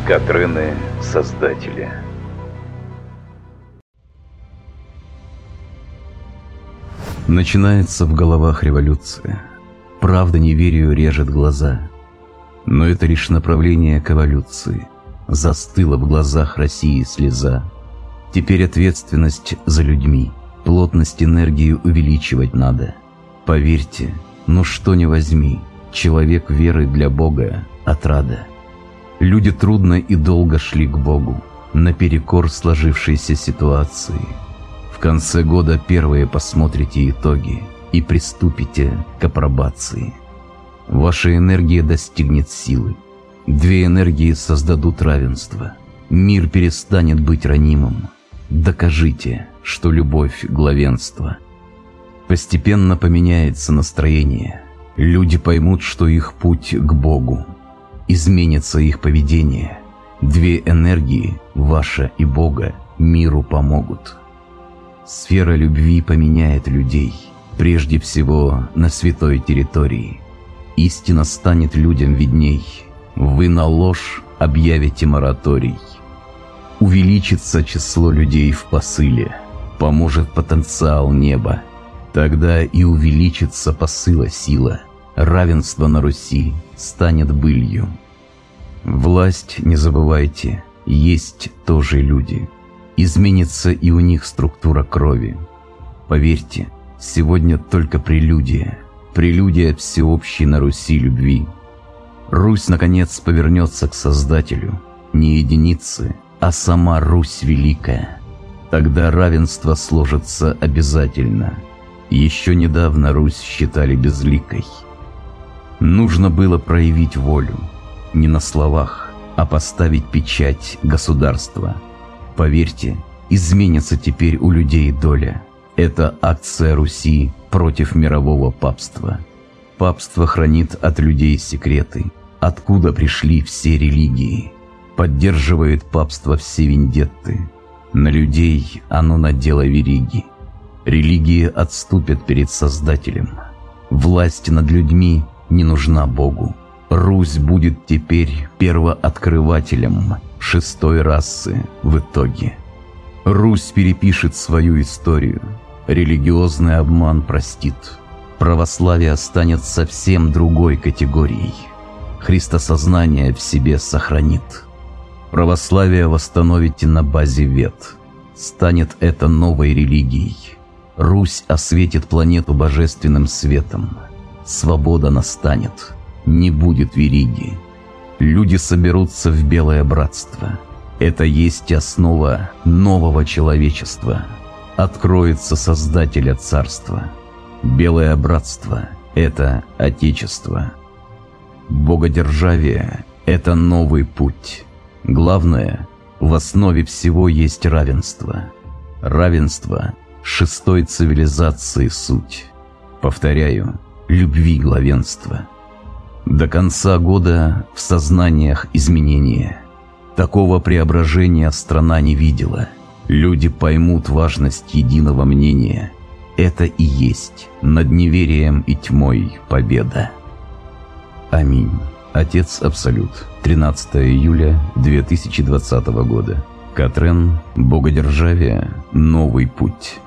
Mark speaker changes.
Speaker 1: Катрены Создателя.
Speaker 2: Начинается в головах революция. Правда неверию режет глаза. Но это лишь направление к эволюции. Застыла в глазах России слеза. Теперь ответственность за людьми. Плотность энергии увеличивать надо. Поверьте, ну что не возьми, человек веры для Бога отрада. Люди трудно и долго шли к Богу, наперекор сложившейся ситуации. В конце года первые посмотрите итоги и приступите к апробации. Ваша энергия достигнет силы. Две энергии создадут равенство. Мир перестанет быть ранимым. Докажите, что любовь – главенство. Постепенно поменяется настроение. Люди поймут, что их путь к Богу. Изменится их поведение. Две энергии, ваша и Бога, миру помогут. Сфера любви поменяет людей, прежде всего на святой территории. Истина станет людям видней. Вы на ложь объявите мораторий. Увеличится число людей в посыле. Поможет потенциал неба. Тогда и увеличится посыла сила. Равенство на Руси станет былью. Власть, не забывайте, есть тоже люди. Изменится и у них структура крови. Поверьте, сегодня только прелюдия. Прелюдия всеобщей на Руси любви. Русь, наконец, повернется к Создателю. Не единицы, а сама Русь великая. Тогда равенство сложится обязательно. Еще недавно Русь считали безликой. Нужно было проявить волю. Не на словах, а поставить печать государства. Поверьте, изменится теперь у людей доля. Это акция Руси против мирового папства. Папство хранит от людей секреты, откуда пришли все религии. Поддерживает папство все вендетты. На людей оно надело вериги. Религии отступят перед Создателем. Власть над людьми не нужна Богу. Русь будет теперь первооткрывателем шестой расы в итоге. Русь перепишет свою историю. Религиозный обман простит. Православие станет совсем другой категорией. Христосознание в себе сохранит. Православие восстановите на базе вет. Станет это новой религией. Русь осветит планету божественным светом. Свобода настанет. Не будет вериги. Люди соберутся в белое братство. Это есть основа нового человечества. Откроется Создателя царства. Белое братство – это Отечество. Богодержавие – это новый путь. Главное, в основе всего есть равенство. Равенство – шестой цивилизации суть. Повторяю, любви главенства. До конца года в сознаниях изменения. Такого преображения страна не видела. Люди поймут важность единого мнения. Это и есть над неверием и тьмой победа. Аминь. Отец Абсолют. 13 июля 2020 года. Катрен. Богодержавие. Новый путь.